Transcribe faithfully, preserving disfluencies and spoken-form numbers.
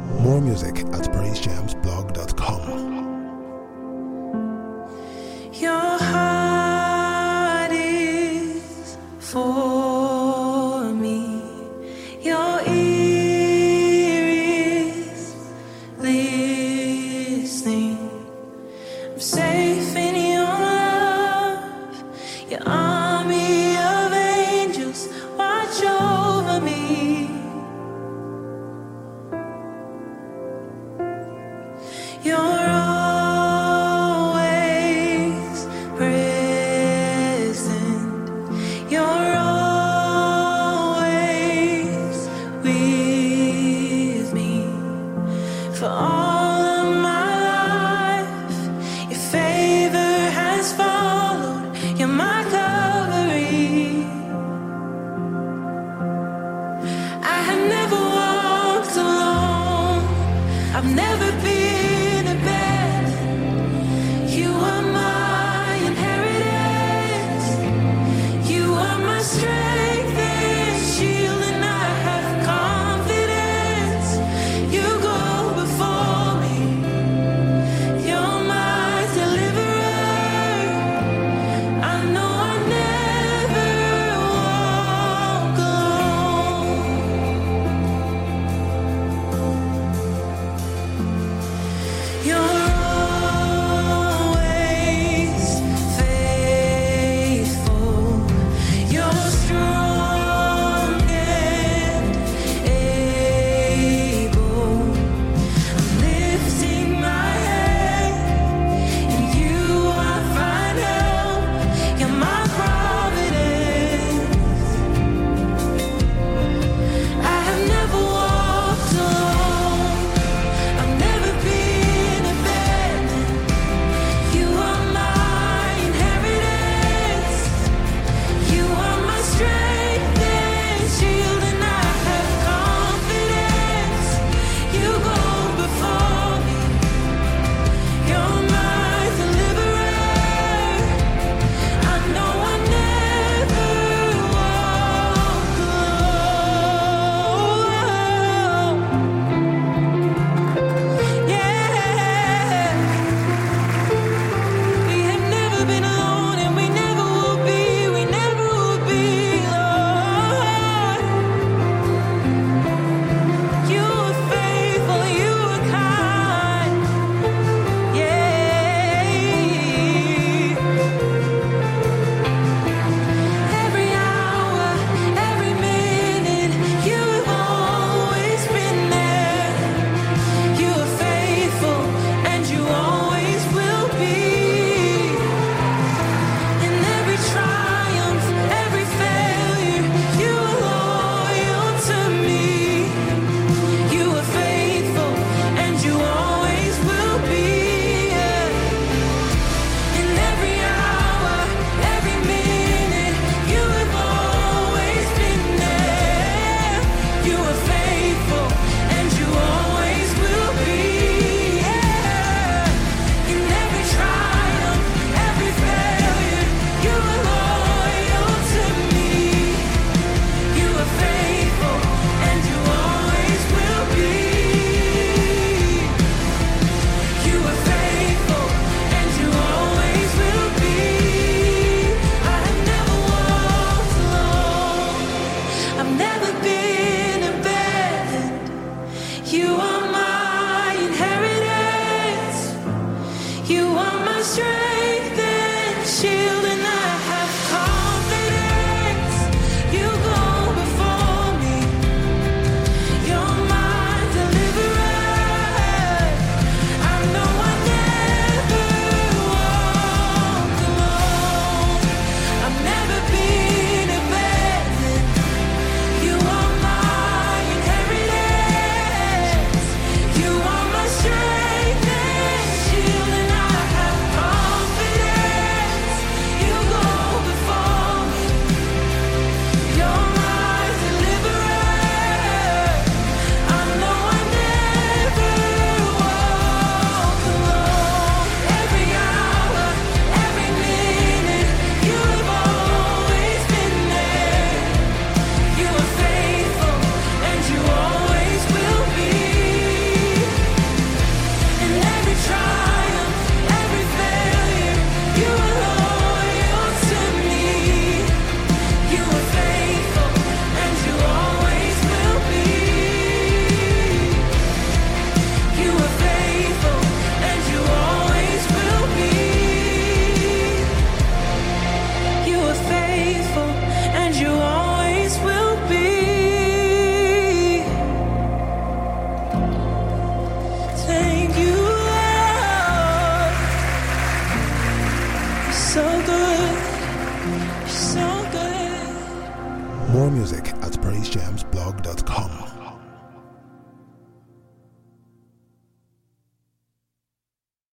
More music at praise jams blog dot com. Your heart is for me. Your ear is listening. I'm safe in your love. Your army of angels watch over me. You're always present. You're always with me. For all of my life, your favor has followed. You're my covering. I have never walked alone. I've never been strength and shield, and I have come. so good, you're so good. More music at praise jams blog dot com.